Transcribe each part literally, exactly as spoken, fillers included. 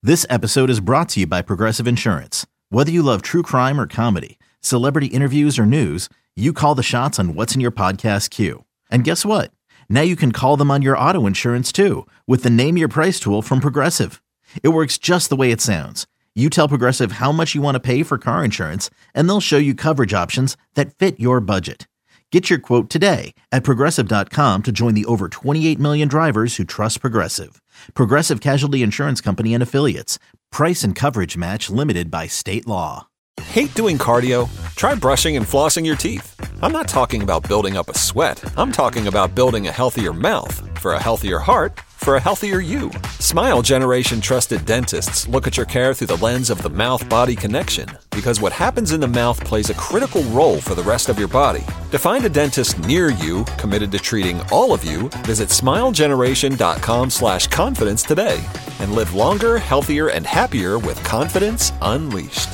This episode is brought to you by Progressive Insurance. Whether you love true crime or comedy, celebrity interviews or news, you call the shots on what's in your podcast queue. And guess what? Now you can call them on your auto insurance too with the Name Your Price tool from Progressive. It works just the way it sounds. You tell Progressive how much you want to pay for car insurance, and they'll show you coverage options that fit your budget. Get your quote today at Progressive dot com to join the over twenty-eight million drivers who trust Progressive. Progressive Casualty Insurance Company and Affiliates. Price and coverage match limited by state law. Hate doing cardio? Try brushing and flossing your teeth. I'm not talking about building up a sweat. I'm talking about building a healthier mouth. For a healthier heart, for a healthier you. Smile Generation trusted dentists look at your care through the lens of the mouth-body connection, because what happens in the mouth plays a critical role for the rest of your body. To find a dentist near you committed to treating all of you, visit smilegeneration.com slash confidence today and live longer, healthier, and happier with confidence unleashed.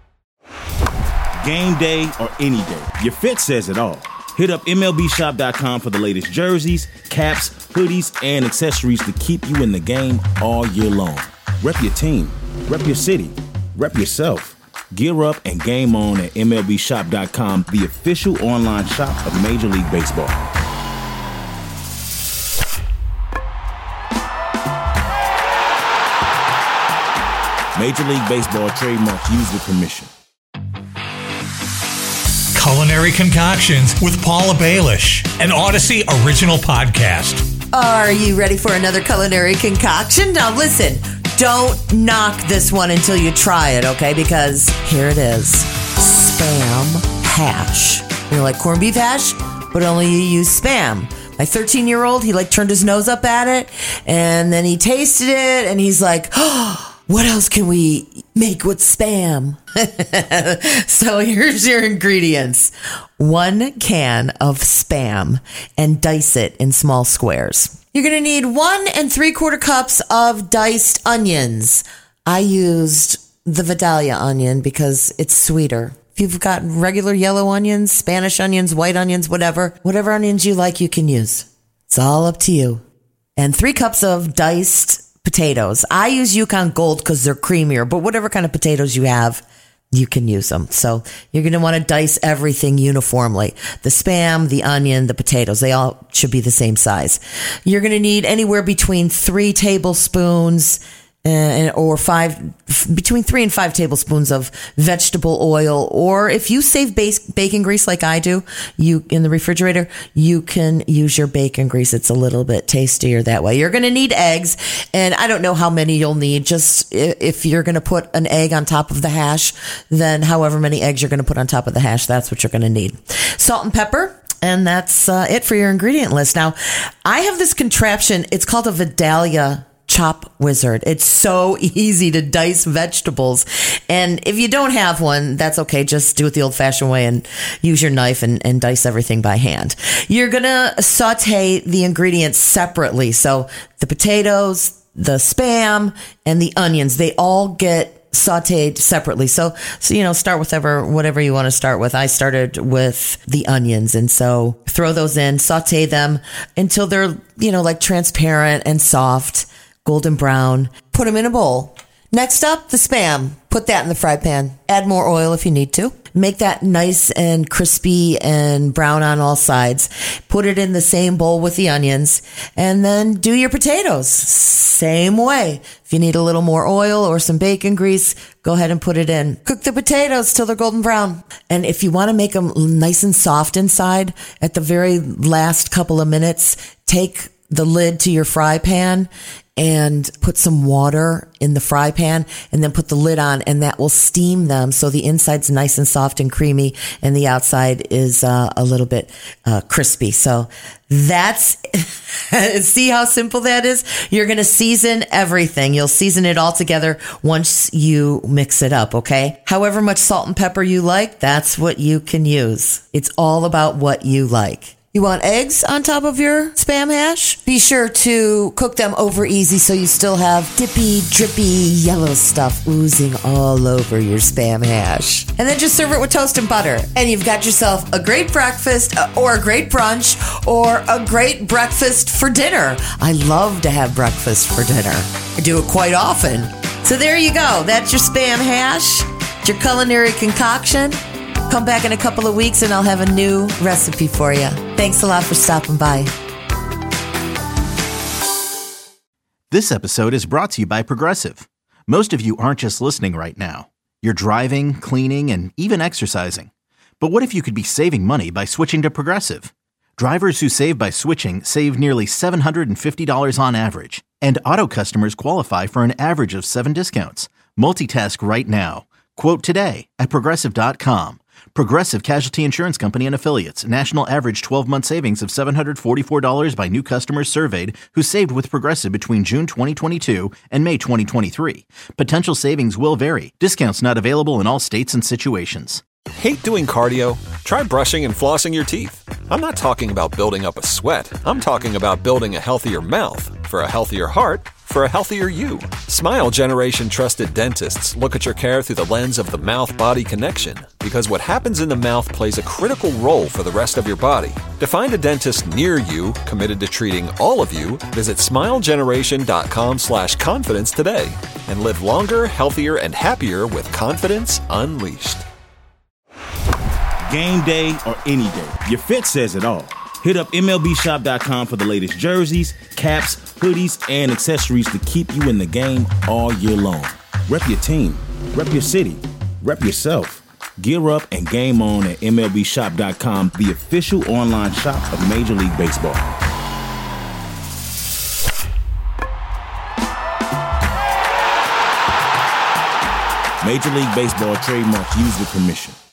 Game day or any day, your fit says it all. Hit up M L B shop dot com for the latest jerseys, caps, hoodies, and accessories to keep you in the game all year long. Rep your team, rep your city, rep yourself. Gear up and game on at M L B shop dot com, the official online shop of Major League Baseball. Major League Baseball trademarks used with permission. Culinary Concoctions with Paula Baelish, an Odyssey original podcast. Are you ready for another culinary concoction? Now listen, don't knock this one until you try it, okay? Because here it is. Spam hash. You know, like corned beef hash, but only you use Spam. My thirteen-year-old, he like turned his nose up at it, and then he tasted it, and he's like, oh, what else can we make with Spam? So here's your ingredients. One can of Spam and dice it in small squares. You're going to need one and three quarter cups of diced onions. I used the Vidalia onion because it's sweeter. If you've got regular yellow onions, Spanish onions, white onions, whatever, whatever onions you like, you can use. It's all up to you. And three cups of diced potatoes. I use Yukon Gold because they're creamier, but whatever kind of potatoes you have, you can use them. So you're going to want to dice everything uniformly. The Spam, the onion, the potatoes, they all should be the same size. You're going to need anywhere between three tablespoons and, or five, between three and five tablespoons of vegetable oil. Or if you save base, bacon grease like I do, you in the refrigerator, you can use your bacon grease. It's a little bit tastier that way. You're going to need eggs, and I don't know how many you'll need. Just if you're going to put an egg on top of the hash, then however many eggs you're going to put on top of the hash, that's what you're going to need. Salt and pepper. And that's uh, it for your ingredient list. Now, I have this contraption. It's called a Vidalia Chop Wizard. It's so easy to dice vegetables. And if you don't have one, that's okay. Just do it the old fashioned way and use your knife and, and dice everything by hand. You're going to saute the ingredients separately. So the potatoes, the Spam, and the onions, they all get sauteed separately. So, so, you know, start with whatever, whatever you want to start with. I started with the onions. And so throw those in, saute them until they're, you know, like transparent and soft. Golden brown. Put them in a bowl. Next up, the Spam. Put that in the fry pan. Add more oil if you need to. Make that nice and crispy and brown on all sides. Put it in the same bowl with the onions. And then do your potatoes. Same way. If you need a little more oil or some bacon grease, go ahead and put it in. Cook the potatoes till they're golden brown. And if you want to make them nice and soft inside, at the very last couple of minutes, take the lid to your fry pan and put some water in the fry pan and then put the lid on, and that will steam them so the inside's nice and soft and creamy and the outside is uh, a little bit uh, crispy. So that's, see how simple that is? You're going to season everything. You'll season it all together once you mix it up, okay? However much salt and pepper you like, that's what you can use. It's all about what you like. You want eggs on top of your Spam hash? Be sure to cook them over easy so you still have dippy, drippy yellow stuff oozing all over your Spam hash. And then just serve it with toast and butter. And you've got yourself a great breakfast or a great brunch or a great breakfast for dinner. I love to have breakfast for dinner. I do it quite often. So there you go. That's your Spam hash. It's your culinary concoction. Come back in a couple of weeks and I'll have a new recipe for you. Thanks a lot for stopping by. This episode is brought to you by Progressive. Most of you aren't just listening right now. You're driving, cleaning, and even exercising. But what if you could be saving money by switching to Progressive? Drivers who save by switching save nearly seven hundred fifty dollars on average. And auto customers qualify for an average of seven discounts. Multitask right now. Quote today at Progressive dot com. Progressive Casualty Insurance Company and Affiliates. National average twelve-month savings of seven hundred forty-four dollars by new customers surveyed who saved with Progressive between June twenty twenty-two and May twenty twenty-three. Potential savings will vary. Discounts not available in all states and situations. Hate doing cardio? Try brushing and flossing your teeth. I'm not talking about building up a sweat. I'm talking about building a healthier mouth. For a healthier heart, for a healthier you. Smile Generation trusted dentists look at your care through the lens of the mouth-body connection, because what happens in the mouth plays a critical role for the rest of your body. To find a dentist near you committed to treating all of you, visit smilegeneration.com slash confidence today and live longer, healthier, and happier with confidence unleashed. Game day or any day, your fit says it all. Hit up M L B shop dot com for the latest jerseys, caps, hoodies, and accessories to keep you in the game all year long. Rep your team, rep your city, rep yourself. Gear up and game on at M L B shop dot com, the official online shop of Major League Baseball. Major League Baseball trademarks used with permission.